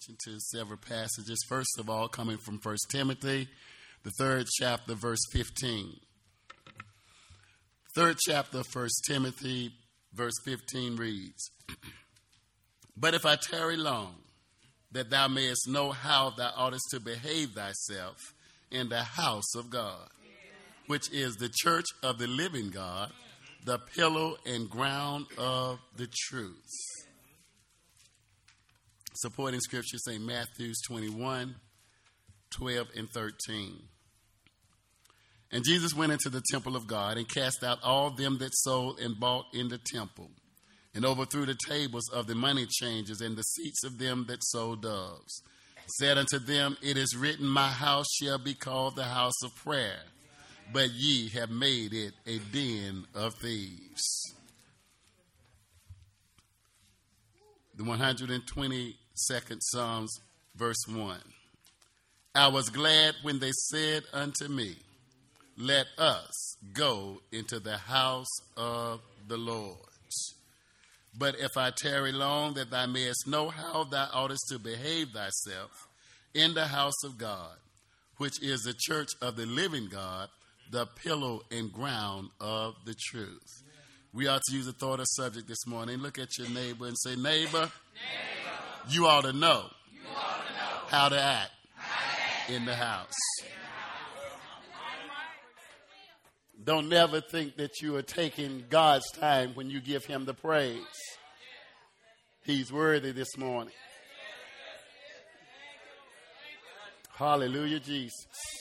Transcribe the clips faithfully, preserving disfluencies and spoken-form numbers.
attention to several passages. First of all, coming from First Timothy, the third chapter, verse fifteen. Third chapter of First Timothy, verse fifteen reads, "But if I tarry long, that thou mayest know how thou oughtest to behave thyself in the house of God, which is the church of the living God, the pillar and ground of the truth." Supporting scripture, Saint Matthew twenty-one, twelve and thirteen. "And Jesus went into the temple of God and cast out all them that sold and bought in the temple, and overthrew the tables of the money changers and the seats of them that sold doves. Said unto them, It is written, My house shall be called the house of prayer, but ye have made it a den of thieves." The one hundred twenty-second Psalms, verse one. "I was glad when they said unto me, Let us go into the house of the Lord. But if I tarry long, that thou mayest know how thou oughtest to behave thyself in the house of God, which is the church of the living God, the pillar and ground of the truth." We ought to use a thought or subject this morning. Look at your neighbor and say, neighbor, neighbor. You, ought to know you ought to know how to act, how to act in the house. Don't never think that you are taking God's time when you give him the praise. He's worthy this morning. Hallelujah, Jesus.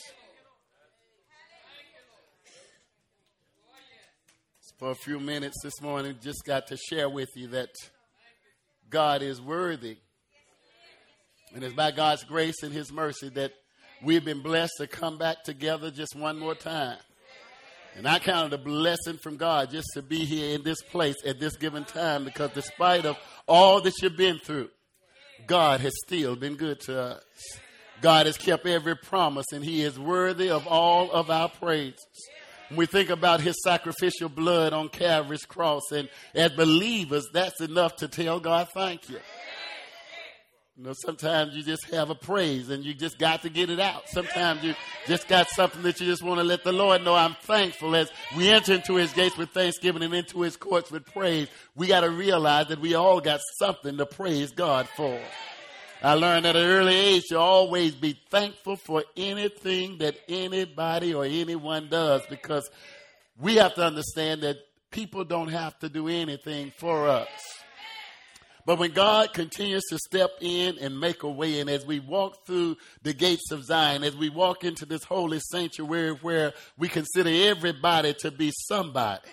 For a few minutes this morning, just got to share with you that God is worthy. And it's by God's grace and his mercy that we've been blessed to come back together just one more time. And I count it a blessing from God just to be here in this place at this given time, because despite of all that you've been through, God has still been good to us. God has kept every promise, and he is worthy of all of our praises. When we think about his sacrificial blood on Calvary's cross, and as believers, that's enough to tell God thank you. You know, sometimes you just have a praise and you just got to get it out. Sometimes you just got something that you just want to let the Lord know, I'm thankful. As we enter into his gates with thanksgiving and into his courts with praise, we got to realize that we all got something to praise God for. I learned at an early age to always be thankful for anything that anybody or anyone does, because we have to understand that people don't have to do anything for us. But when God continues to step in and make a way, and as we walk through the gates of Zion, as we walk into this holy sanctuary where we consider everybody to be somebody,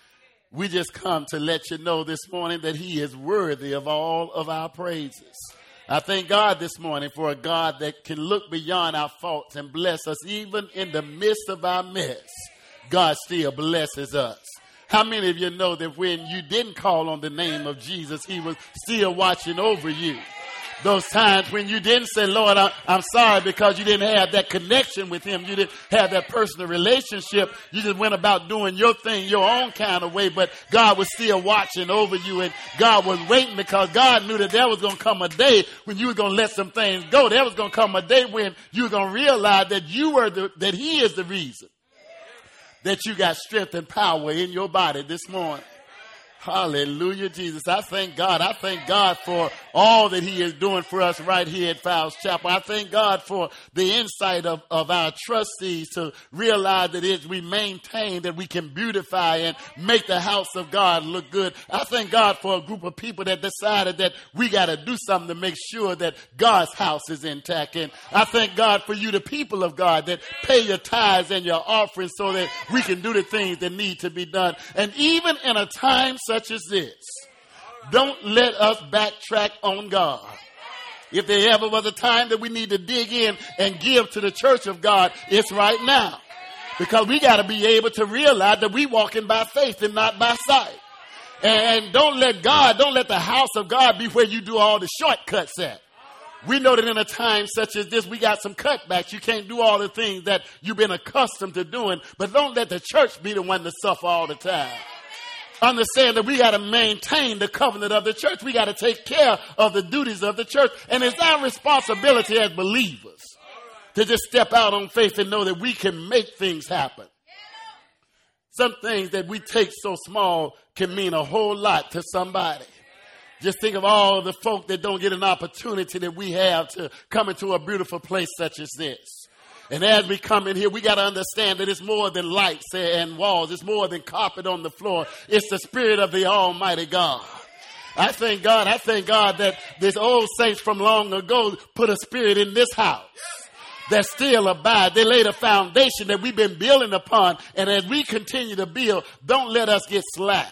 we just come to let you know this morning that he is worthy of all of our praises. I thank God this morning for a God that can look beyond our faults and bless us. Even in the midst of our mess, God still blesses us. How many of you know that when you didn't call on the name of Jesus, he was still watching over you? Those times when you didn't say, Lord, I, I'm sorry, because you didn't have that connection with him. You didn't have that personal relationship. You just went about doing your thing your own kind of way, but God was still watching over you, and God was waiting, because God knew that there was going to come a day when you were going to let some things go. There was going to come a day when you were going to realize that you were the, that he is the reason that you got strength and power in your body this morning. Hallelujah, Jesus. I thank God. I thank God for all that he is doing for us right here at Fowles Chapel. I thank God for the insight of, of our trustees to realize that as we maintain, that we can beautify and make the house of God look good. I thank God for a group of people that decided that we got to do something to make sure that God's house is intact. And I thank God for you, the people of God, that pay your tithes and your offerings so that we can do the things that need to be done. And even in a time such as this, don't let us backtrack on God. If there ever was a time that we need to dig in and give to the church of God, it's right now. Because we got to be able to realize that we walking by faith and not by sight. And don't let God, don't let the house of God be where you do all the shortcuts at. We know that in a time such as this, we got some cutbacks. You can't do all the things that you've been accustomed to doing, but don't let the church be the one to suffer all the time. understand that we got to maintain the covenant of the church. We got to take care of the duties of the church. And it's our responsibility as believers to just step out on faith and know that we can make things happen. Some things that we take so small can mean a whole lot to somebody. Just think of all the folk that don't get an opportunity that we have to come into a beautiful place such as this. And as we come in here, we got to understand that it's more than lights and walls. It's more than carpet on the floor. It's the Spirit of the Almighty God. I thank God, I thank God that this old saints from long ago put a spirit in this house that still abide. They laid a foundation that we've been building upon. And as we continue to build, don't let us get slack.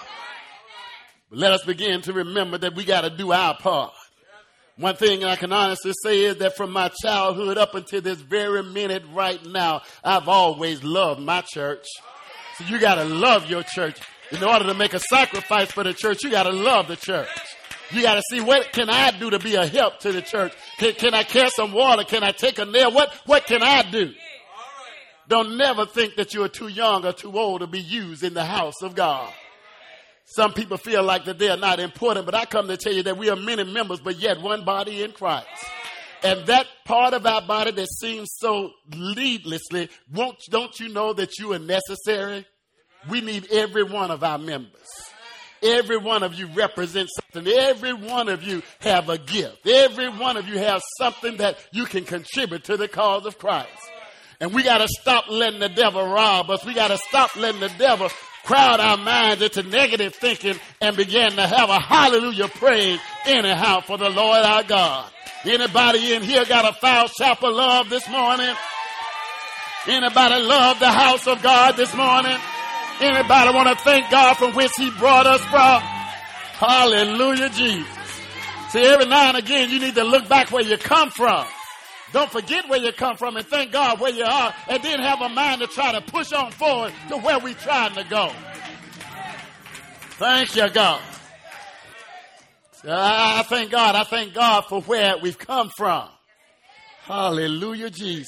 But let us begin to remember that we got to do our part. One thing I can honestly say is that from my childhood up until this very minute right now, I've always loved my church. So you got to love your church. In order to make a sacrifice for the church, you got to love the church. You got to see, what can I do to be a help to the church? Can, can I carry some water? Can I take a nail? What, what can I do? Don't never think that you are too young or too old to be used in the house of God. Some people feel like that they are not important, but I come to tell you that we are many members, but yet one body in Christ. And that part of our body that seems so needlessly, won't, don't you know that you are necessary? We need every one of our members. Every one of you represents something. Every one of you have a gift. Every one of you have something that you can contribute to the cause of Christ. And we got to stop letting the devil rob us. We got to stop letting the devil crowd our minds into negative thinking and begin to have a hallelujah praise anyhow for the Lord our God. Anybody in here got a foul chapel love this morning? Anybody love the house of God this morning? Anybody want to thank God from which he brought us from? Hallelujah, Jesus. See, every now and again you need to look back where you come from. Don't forget where you come from and thank God where you are, and then have a mind to try to push on forward to where we're trying to go. Thank you, God. I thank God. I thank God for where we've come from. Hallelujah, Jesus.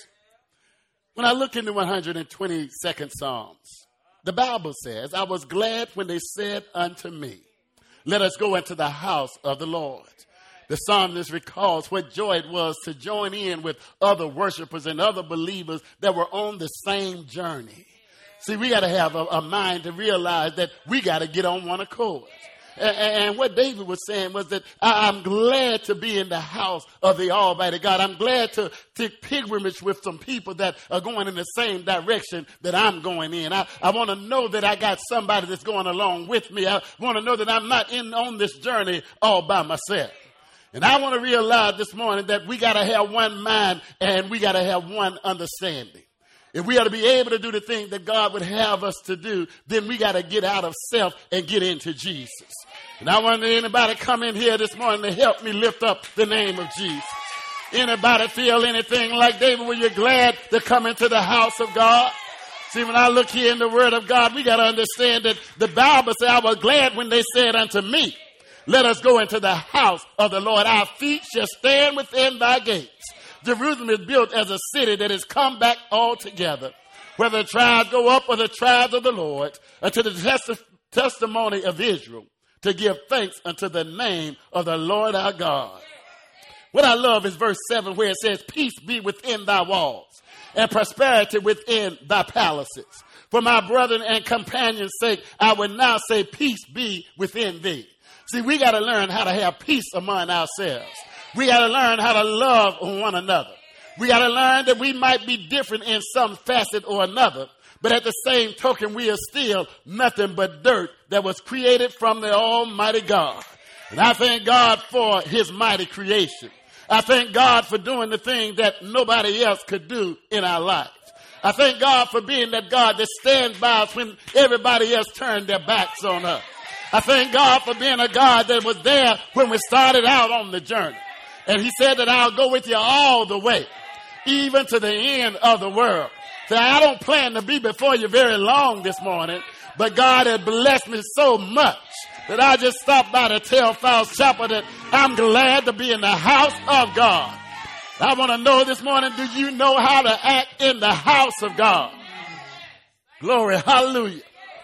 When I look in the one hundred twenty-second Psalms, the Bible says, I was glad when they said unto me, let us go into the house of the Lord. The psalmist recalls what joy it was to join in with other worshipers and other believers that were on the same journey. See, we got to have a, a mind to realize that we got to get on one accord. And, and what David was saying was that I'm glad to be in the house of the Almighty God. I'm glad to take pilgrimage with some people that are going in the same direction that I'm going in. I, I want to know that I got somebody that's going along with me. I want to know that I'm not in on this journey all by myself. And I want to realize this morning that we got to have one mind and we got to have one understanding. If we are to be able to do the thing that God would have us to do, then we got to get out of self and get into Jesus. And I want anybody come in here this morning to help me lift up the name of Jesus. Anybody feel anything like David? Were you glad to come into the house of God? See, when I look here in the Word of God, we got to understand that the Bible says, I was glad when they said unto me, let us go into the house of the Lord. Our feet shall stand within thy gates. Jerusalem is built as a city that has come back all together. Whether the tribes go up or the tribes of the Lord, unto the testi- testimony of Israel, to give thanks unto the name of the Lord our God. What I love is verse seven, where it says, peace be within thy walls and prosperity within thy palaces. For my brethren and companions' sake, I will now say, peace be within thee. See, we got to learn how to have peace among ourselves. We got to learn how to love one another. We got to learn that we might be different in some facet or another, but at the same token, we are still nothing but dirt that was created from the Almighty God. And I thank God for his mighty creation. I thank God for doing the thing that nobody else could do in our lives. I thank God for being that God that stands by us when everybody else turned their backs on us. I thank God for being a God that was there when we started out on the journey. And he said that I'll go with you all the way, even to the end of the world. So I don't plan to be before you very long this morning, but God has blessed me so much that I just stopped by to tell Falls Chapel that I'm glad to be in the house of God. I want to know this morning, do you know how to act in the house of God? Glory, hallelujah.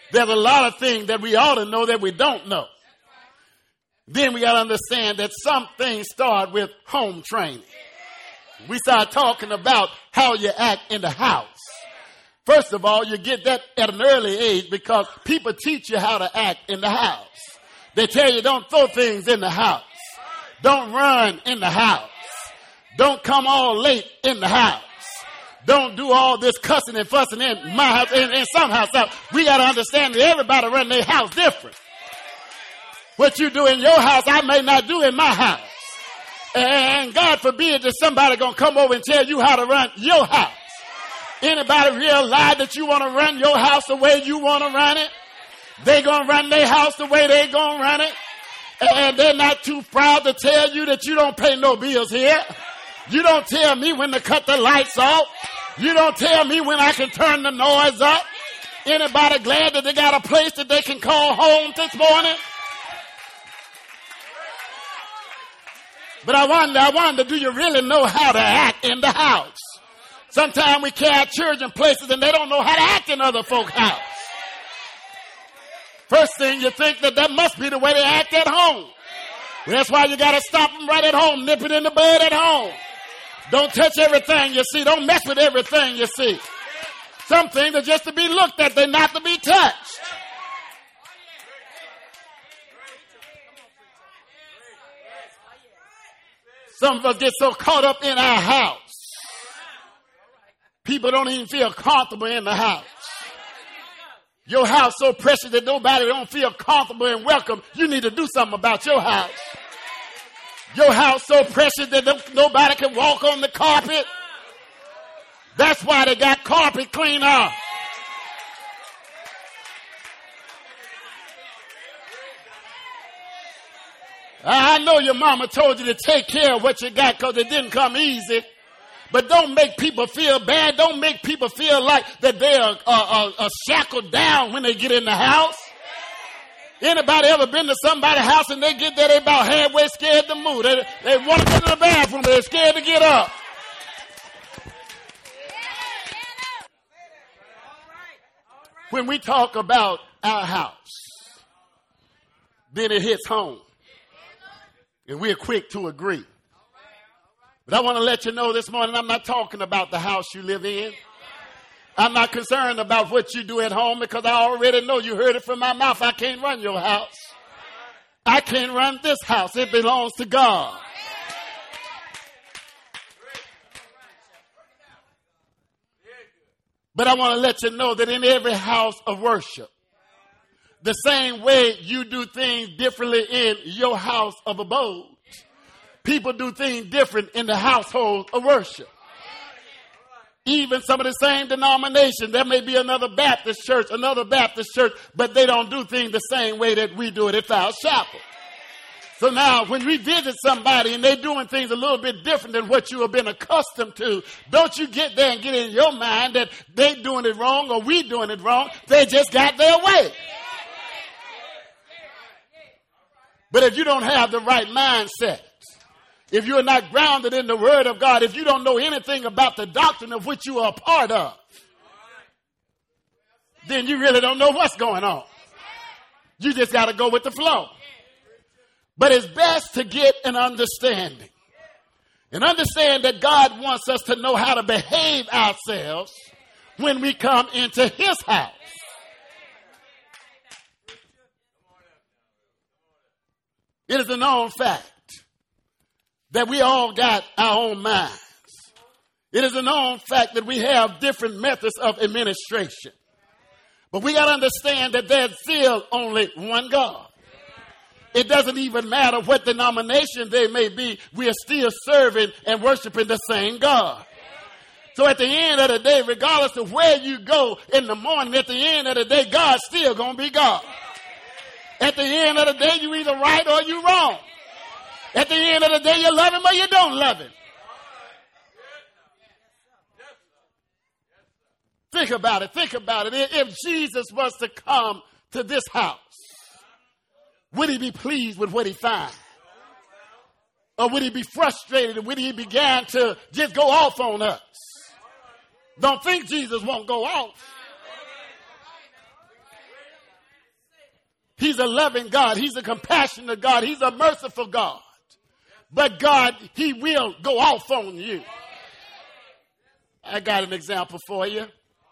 There's a lot of things that we ought to know that we don't know. Then we got to understand that some things start with home training. We start talking about how you act in the house. First of all, you get that at an early age because people teach you how to act in the house. They tell you don't throw things in the house. Don't run in the house. Don't come all late in the house. Don't do all this cussing and fussing in my house, in, in some house. Now, we got to understand that everybody run their house different. What you do in your house, I may not do in my house. And God forbid that somebody going to come over and tell you how to run your house. Anybody realize that you want to run your house the way you want to run it? They going to run their house the way they going to run it. And they're not too proud to tell you that you don't pay no bills here. You don't tell me when to cut the lights off. You don't tell me when I can turn the noise up. Anybody glad that they got a place that they can call home this morning? But I wonder, I wonder, do you really know how to act in the house? Sometimes we carry children places and they don't know how to act in other folks' house. First thing you think that that must be the way they act at home. Well, that's why you got to stop them right at home, nip it in the bud at home. Don't touch everything you see. Don't mess with everything you see. Some things are just to be looked at. They're not to be touched. Some of us get so caught up in our house. People don't even feel comfortable in the house. Your house so precious that nobody don't feel comfortable and welcome. You need to do something about your house. Your house so precious that nobody can walk on the carpet. That's why they got carpet cleaner. I know your mama told you to take care of what you got because it didn't come easy. But don't make people feel bad. Don't make people feel like that they are uh, uh, uh, shackled down when they get in the house. Anybody ever been to somebody's house and they get there, they about halfway scared to move. They, they want to go to the bathroom, but they're scared to get up. When we talk about our house, then it hits home. And we're quick to agree. But I want to let you know this morning, I'm not talking about the house you live in. I'm not concerned about what you do at home because I already know you heard it from my mouth. I can't run your house. I can't run this house. It belongs to God. But I want to let you know that in every house of worship, the same way you do things differently in your house of abode, people do things different in the household of worship. Even some of the same denomination. There may be another Baptist church, another Baptist church, but they don't do things the same way that we do it at Fowles Chapel. So now when we visit somebody and they're doing things a little bit different than what you have been accustomed to, don't you get there and get in your mind that they doing it wrong or we doing it wrong. They just got their way. But if you don't have the right mindset, if you're not grounded in the Word of God, if you don't know anything about the doctrine of which you are a part of, then you really don't know what's going on. You just got to go with the flow. But it's best to get an understanding. And understand that God wants us to know how to behave ourselves when we come into His house. It is a known fact that we all got our own minds. It is a known fact that we have different methods of administration. But we got to understand that there's still only one God. It doesn't even matter what denomination they may be. We are still serving and worshiping the same God. So at the end of the day, regardless of where you go in the morning, at the end of the day, God's still going to be God. At the end of the day, you either right or you wrong. At the end of the day, you love Him or you don't love Him. Think about it. Think about it. If Jesus was to come to this house, would He be pleased with what He finds? Or would He be frustrated and would He begin to just go off on us? Don't think Jesus won't go off. He's a loving God. He's a compassionate God. He's a merciful God. But God, he will go off on you. I got an example for you.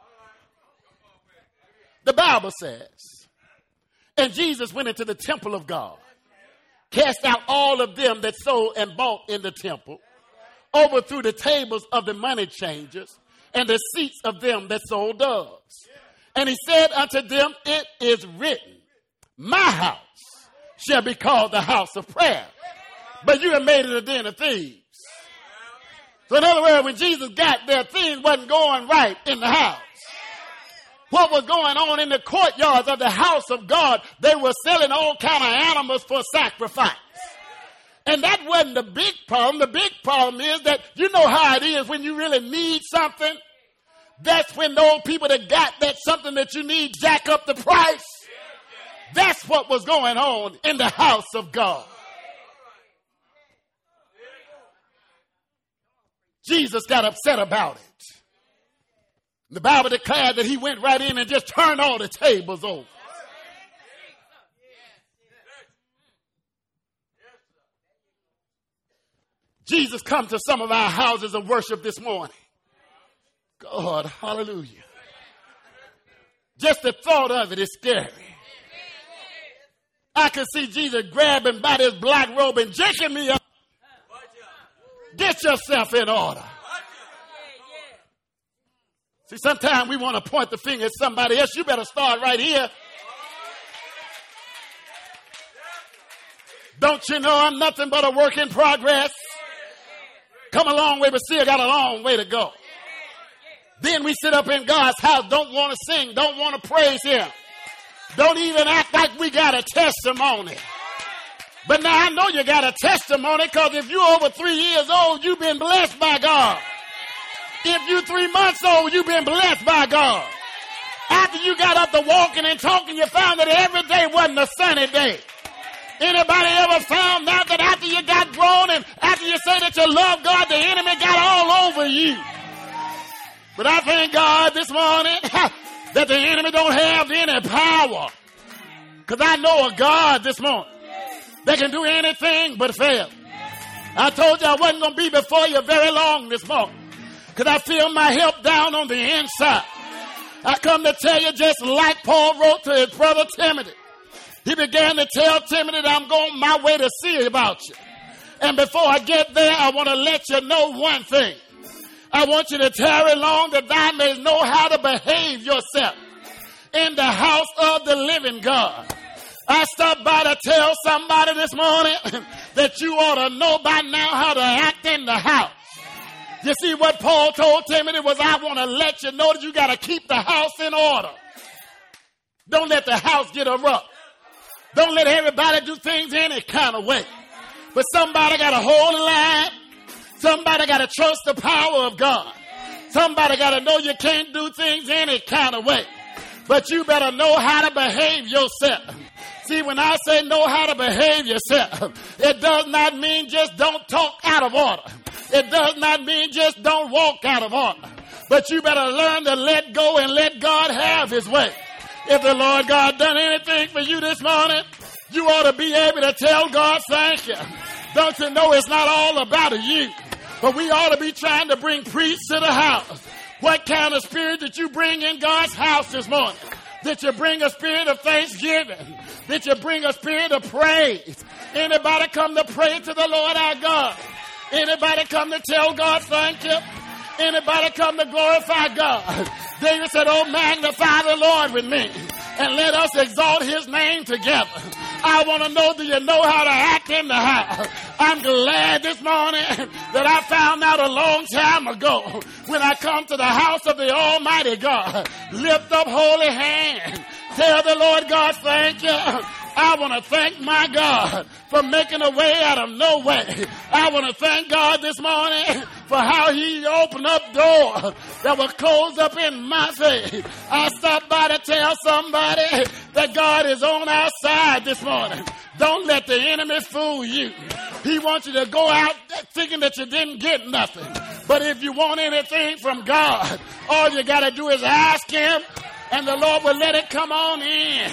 The Bible says, and Jesus went into the temple of God, cast out all of them that sold and bought in the temple, overthrew the tables of the money changers and the seats of them that sold doves. And he said unto them, it is written, my house shall be called the house of prayer, but you have made it a den of thieves. So in other words, when Jesus got there, things wasn't going right in the house. What was going on in the courtyards of the house of God? They were selling all kind of animals for sacrifice. And that wasn't the big problem. The big problem is that you know how it is when you really need something. That's when those people that got that something that you need jack up the price. That's what was going on in the house of God. Jesus got upset about it. The Bible declared that he went right in and just turned all the tables over. Jesus come to some of our houses of worship this morning. God, hallelujah. Just the thought of it is scary. I can see Jesus grabbing by this black robe and jerking me up. Get yourself in order. See, sometimes we want to point the finger at somebody else. You better start right here. Don't you know I'm nothing but a work in progress? Come a long way, but still got a long way to go. Then we sit up in God's house, don't want to sing, don't want to praise him. Don't even act like we got a testimony. But now I know you got a testimony, because if you're over three years old, you've been blessed by God. If you're three months old, you've been blessed by God. After you got up to walking and talking, you found that every day wasn't a sunny day. Anybody ever found out that after you got grown and after you say that you love God, the enemy got all over you? But I thank God this morning that the enemy don't have any power. Because I know a God this morning that can do anything but fail. I told you I wasn't going to be before you very long this morning, because I feel my help down on the inside. I come to tell you, just like Paul wrote to his brother Timothy. He began to tell Timothy that I'm going my way to see about you. And before I get there, I want to let you know one thing. I want you to tarry long that thou mayest know how to behave yourself in the house of the living God. I stopped by to tell somebody this morning that you ought to know by now how to act in the house. You see, what Paul told Timothy was, I want to let you know that you got to keep the house in order. Don't let the house get erupt. Don't let everybody do things any kind of way. But somebody got to hold the line. Somebody got to trust the power of God. Somebody got to know you can't do things any kind of way. But you better know how to behave yourself. See, when I say know how to behave yourself, it does not mean just don't talk out of order. It does not mean just don't walk out of order. But you better learn to let go and let God have his way. If the Lord God done anything for you this morning, you ought to be able to tell God thank you. Don't you know it's not all about you? But we ought to be trying to bring priests to the house. What kind of spirit did you bring in God's house this morning? Did you bring a spirit of thanksgiving? Did you bring a spirit of praise? Anybody come to pray to the Lord our God? Anybody come to tell God thank you? Anybody come to glorify God? David said, oh, magnify the Lord with me and let us exalt his name together. I want to know, do you know how to act in the house? I'm glad this morning that I found out a long time ago when I come to the house of the Almighty God. Lift up holy hand. Tell the Lord God, thank you. I want to thank my God for making a way out of no way. I want to thank God this morning for how he opened up doors that were closed up in my face. I stopped by to tell somebody that God is on our side this morning. Don't let the enemy fool you. He wants you to go out thinking that you didn't get nothing. But if you want anything from God, all you got to do is ask him, and the Lord will let it come on in.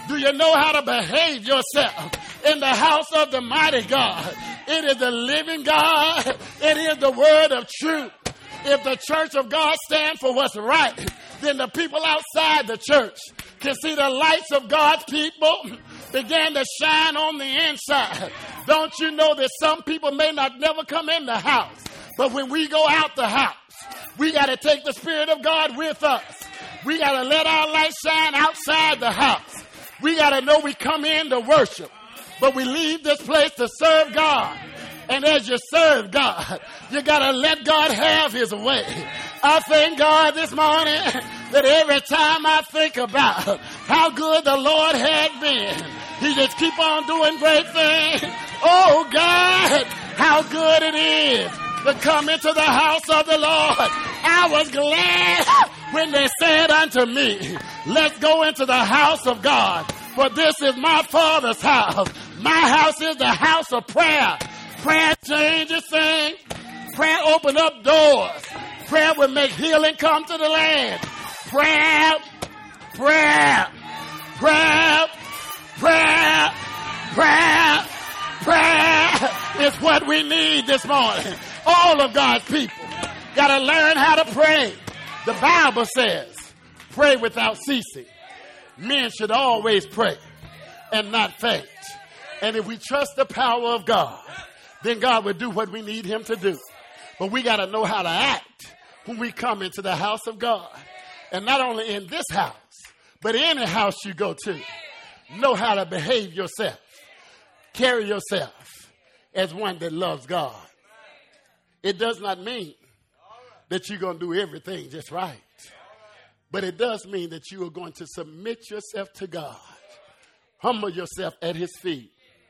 Do you know how to behave yourself in the house of the mighty God? It is the living God. It is the word of truth. If the church of God stands for what's right, then the people outside the church can see the lights of God's people begin to shine on the inside. Don't you know that some people may not never come in the house, but when we go out the house, we got to take the Spirit of God with us. We got to let our light shine outside the house. We got to know we come in to worship, but we leave this place to serve God. And as you serve God, you got to let God have his way. I thank God this morning that every time I think about how good the Lord has been, he just keep on doing great things. Oh God, how good it is to come into the house of the Lord. I was glad when they said unto me, let's go into the house of God, for this is my Father's house. My house is the house of prayer. Prayer changes things. Prayer open up doors. Prayer will make healing come to the land. Prayer, prayer, prayer, prayer, prayer, prayer is what we need this morning. All of God's people got to learn how to pray. The Bible says, pray without ceasing. Men should always pray and not faint. And if we trust the power of God, then God will do what we need him to do. But we got to know how to act when we come into the house of God. And not only in this house, but any house you go to. Know how to behave yourself. Carry yourself as one that loves God. It does not mean that you're going to do everything just right. But it does mean that you are going to submit yourself to God. Humble yourself at his feet.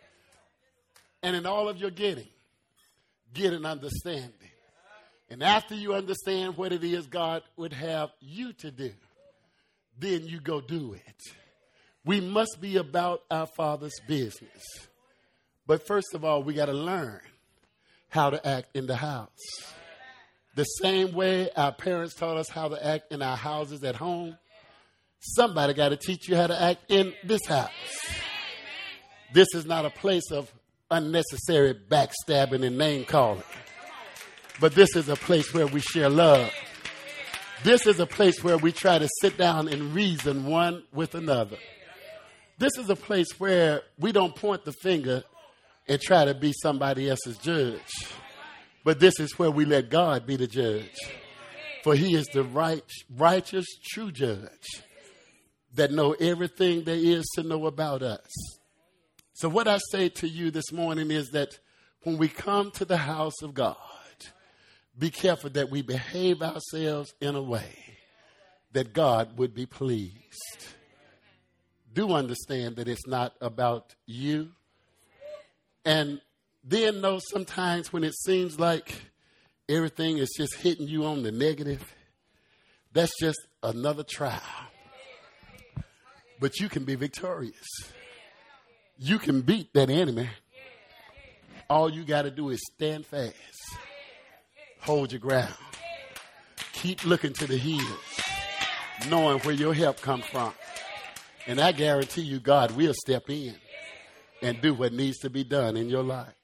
And in all of your getting, get an understanding. And after you understand what it is God would have you to do, then you go do it. We must be about our Father's business. But first of all, we got to learn how to act in the house. The same way our parents taught us how to act in our houses at home, somebody got to teach you how to act in this house. This is not a place of unnecessary backstabbing and name calling. But this is a place where we share love. This is a place where we try to sit down and reason one with another. This is a place where we don't point the finger and try to be somebody else's judge. But this is where we let God be the judge. For he is the right, righteous, true judge that know everything there is to know about us. So what I say to you this morning is that when we come to the house of God, be careful that we behave ourselves in a way that God would be pleased. Do understand that it's not about you. And then know sometimes when it seems like everything is just hitting you on the negative, that's just another trial. But you can be victorious. You can beat that enemy. All you got to do is stand fast. Hold your ground. Keep looking to the hills, knowing where your help comes from. And I guarantee you God will step in and do what needs to be done in your life.